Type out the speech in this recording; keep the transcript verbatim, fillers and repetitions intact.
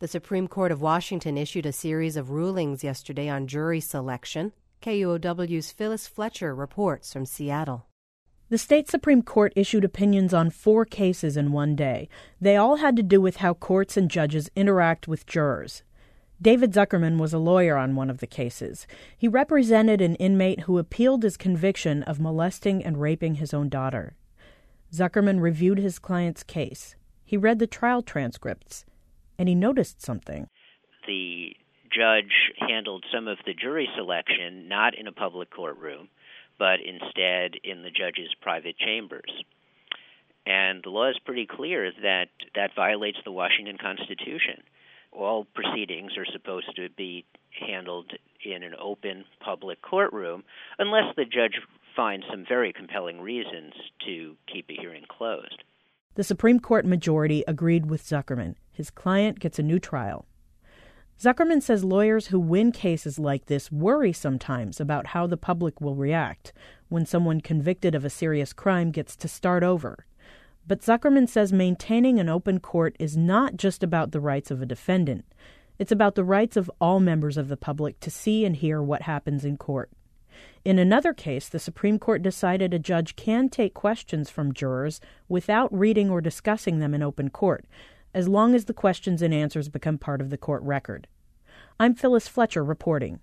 The Supreme Court of Washington issued a series of rulings yesterday on jury selection. K U O W's Phyllis Fletcher reports from Seattle. The state Supreme Court issued opinions on four cases in one day. They all had to do with how courts and judges interact with jurors. David Zuckerman was a lawyer on one of the cases. He represented an inmate who appealed his conviction of molesting and raping his own daughter. Zuckerman reviewed his client's case. He read the trial transcripts, and he noticed something. The judge handled some of the jury selection not in a public courtroom, but instead in the judge's private chambers. And the law is pretty clear that that violates the Washington Constitution. All proceedings are supposed to be handled in an open public courtroom unless the judge finds some very compelling reasons to keep a hearing closed. The Supreme Court majority agreed with Zuckerman. His client gets a new trial. Zuckerman says lawyers who win cases like this worry sometimes about how the public will react when someone convicted of a serious crime gets to start over. But Zuckerman says maintaining an open court is not just about the rights of a defendant. It's about the rights of all members of the public to see and hear what happens in court. In another case, the Supreme Court decided a judge can take questions from jurors without reading or discussing them in open court, as long as the questions and answers become part of the court record. I'm Phyllis Fletcher reporting.